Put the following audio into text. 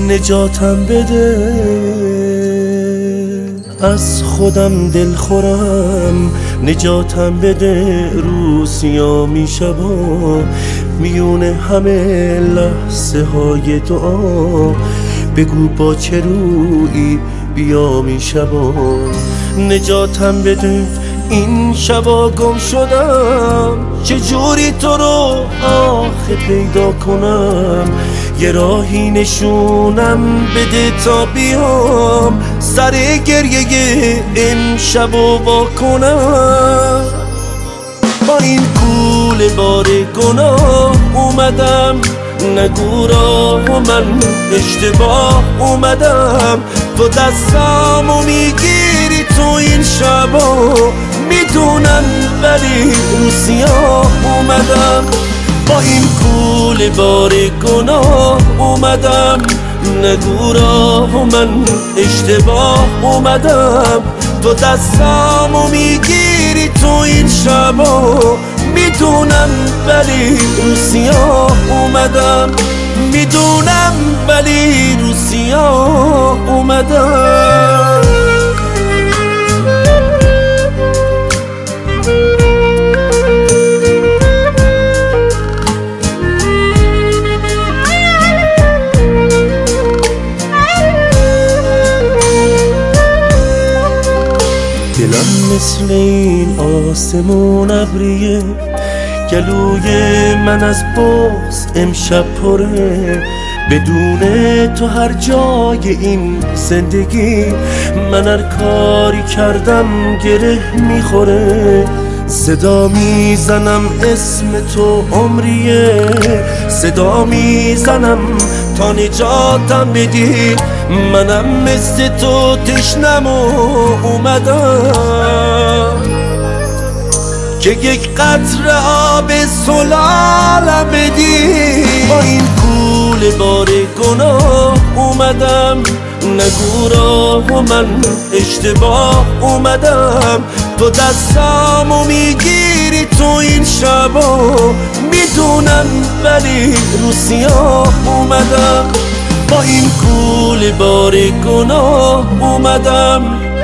نجاتم بده، از خودم دل خورم نجاتم بده. روسیا می شبا میون همه لحظه های دعا، بگو با چه رویی بیا می شبا نجاتم بده. این شبا گم شدم چجوری تو رو آخه پیدا کنم، یه راهی نشونم بده تا بیام سر گریه امشبو وا کنم. با این کوله بار گناه اومدم، نگو راه و من اشتباه اومدم. تو دستامو میگیری تو این شبا میدونم، ولی رو سیاه اومدم. با این کوله بار گناه اومدم، نگو راه و من اشتباه اومدم. تو دستامو میگیری تو این شبا میدونم، ولی رو سیاه اومدم. میدونم ولی رو سیاه اومدم. دلم مثل این آسمون ابریه، گلوی من از بغض امشب پره. بدون تو هر جای این زندگی من هر کاری کردم گره میخوره. صدا میزنم اسم تو عمریه، صدا میزنم تا نجاتم بدی. منم مثل تو تشنم و اومدم که یک قطره آب سلالم بدی. با این کوله بار گناه اومدم، نگو راه و من اشتباه اومدم. تو دستامو میگیری تو این شبا میدونم، ولی رو سیاه اومدم. با این کوله بار گناه اومدم،